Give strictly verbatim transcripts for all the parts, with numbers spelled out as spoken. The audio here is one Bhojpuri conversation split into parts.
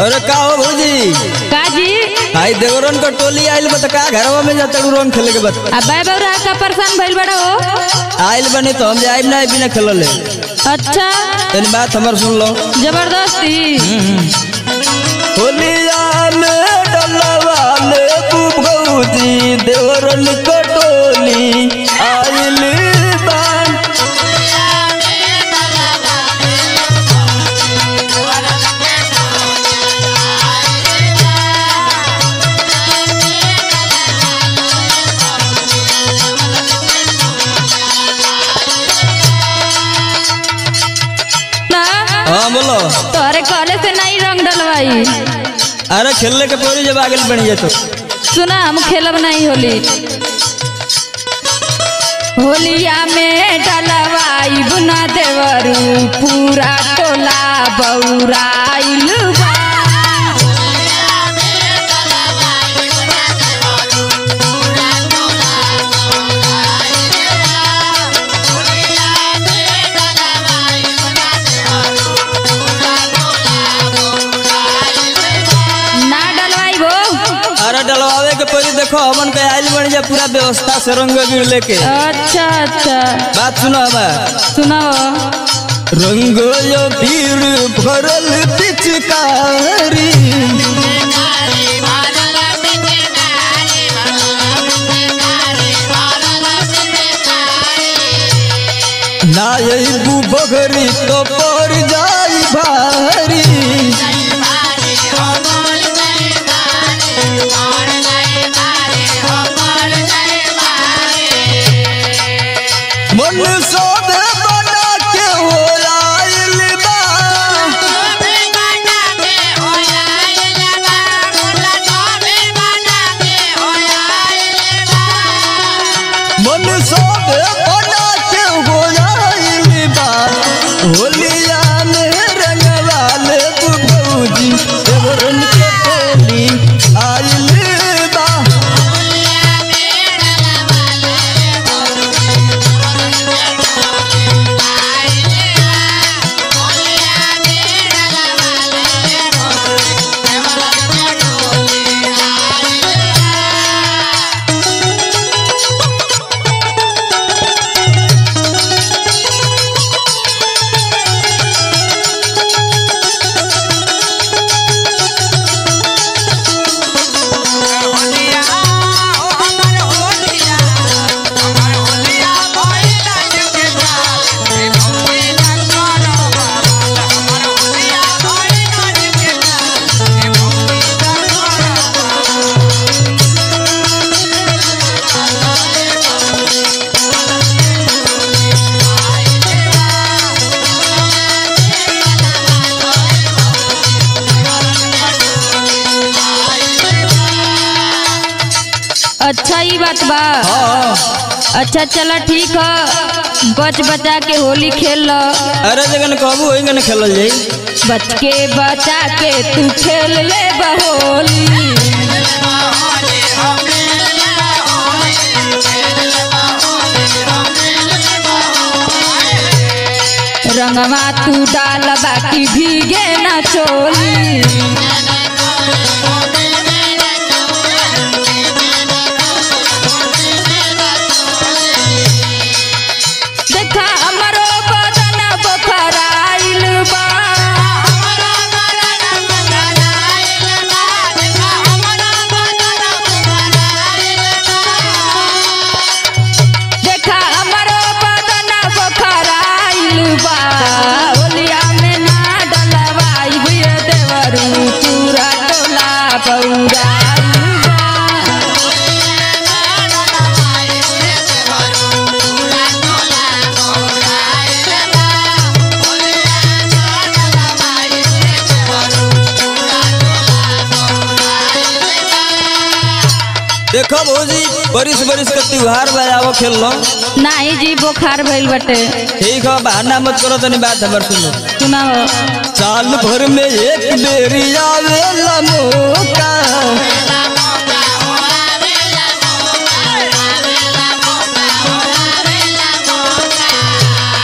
अरे का हो भौजी का जी आई देवरन का टोली आइल बत का घरवा में जाता रंग खेले के बत अब बाय बौरा का परेशान भइल बड़ा हो आइल बने तो हम जाइब ना बिना खेलले। अच्छा तनी बात हमर सुन लो जबरदस्ती होलिया में डलवा ले भौजी देवरन का टोली आइल बान हाँ बोलो तोहरे कहले से नहीं रंग डलवाई। अरे खेलने के पौरी जब आगे बन जाए तो सुना हम खेलब नहीं होली होलिया में डलवाई बुना देवरू पूरा टोला बौराइल बा। डलवावे के पहले देखो हमन के आइल बन जा पूरा व्यवस्था से रंग गिर लेके। अच्छा अच्छा बात सुनो हमार सुनाओ रंग यो वीर भरल पिचकारी ना यही बगरी तो पर जाई भारी मन सोद बना के हो आइल बा मन सोद बना के हो आइल बा होलिया में रंगवा ले भौजी देवरन के टोली आइल बा। अच्छा ही बात बा। हाँ। अच्छा चला ठीक है बच बचा के होली खेल लो। अरे जगन कहबू वही गन खेलल जाई बच के बचा के तू खेल ले होली रंगवा तू डाल बाकी भीगे ना चोली देखो भौजी बरिस बरिस के त्योहार बजावो खेल लो। नहीं जी बुखार भइल बटे। ठीक है बहाना मत करो तनी बात हमर सुनो सुनाओ साल भर में एक बेरी आवेला मौका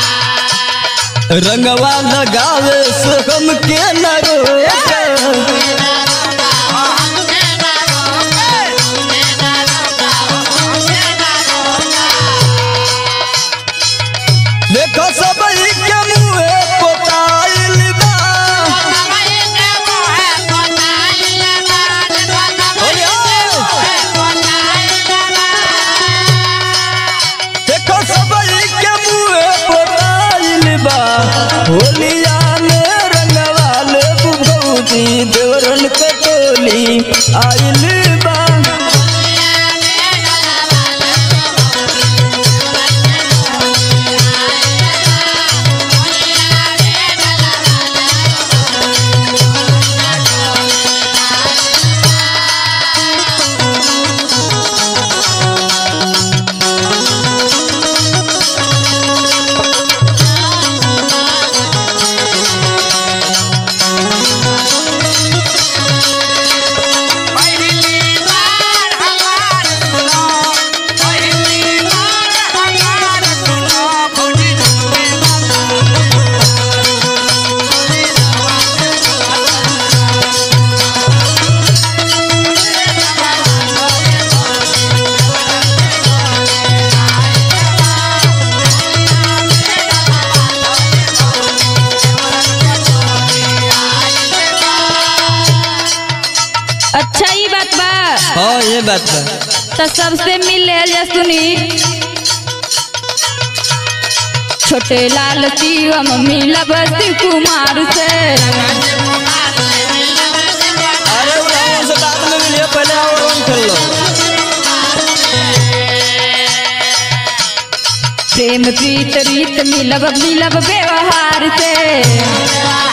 रंगवा लगावे से हम के न रोके हाँ ये बात बा। तो सबसे मिल ले जा सुनी। छोटे लाल शिवम मिलब शिव कुमार से। अरे वो रावण से बाद में मिलिए, पहले आओ रावण खेल लो। प्रेम प्रीत रीत मिलब मिलब व्यवहार से।